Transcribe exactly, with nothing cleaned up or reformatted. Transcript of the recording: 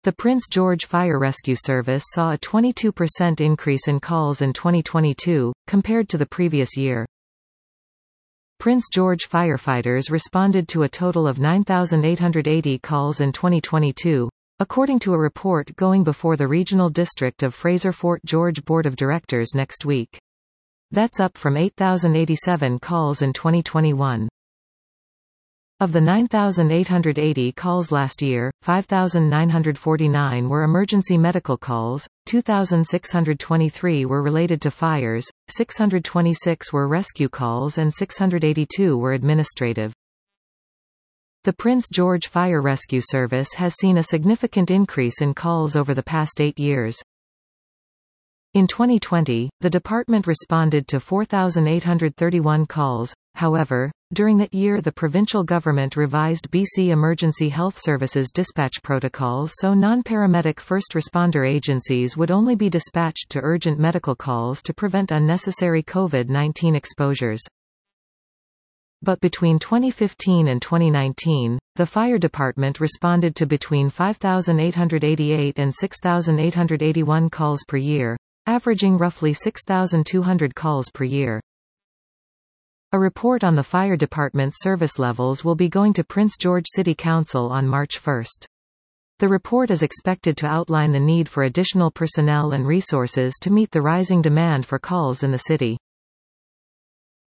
The Prince George Fire Rescue Service saw a twenty-two percent increase in calls in twenty twenty-two, compared to the previous year. Prince George firefighters responded to a total of nine thousand eight hundred eighty calls in twenty twenty-two, according to a report going before the Regional District of Fraser-Fort George Board of Directors next week. That's up from eight thousand eighty-seven calls in twenty twenty-one. Of the nine thousand eight hundred eighty calls last year, five thousand nine hundred forty-nine were emergency medical calls, two thousand six hundred twenty-three were related to fires, six hundred twenty-six were rescue calls and six hundred eighty-two were administrative. The Prince George Fire Rescue Service has seen a significant increase in calls over the past eight years. In twenty twenty, the department responded to four thousand eight hundred thirty-one calls. However, during that year the provincial government revised B C Emergency Health Services dispatch protocols so non-paramedic first responder agencies would only be dispatched to urgent medical calls to prevent unnecessary COVID nineteen exposures. But between twenty fifteen and twenty nineteen, the fire department responded to between five thousand eight hundred eighty-eight and six thousand eight hundred eighty-one calls per year, averaging roughly six thousand two hundred calls per year. A report on the fire department's service levels will be going to Prince George City Council on March first. The report is expected to outline the need for additional personnel and resources to meet the rising demand for calls in the city.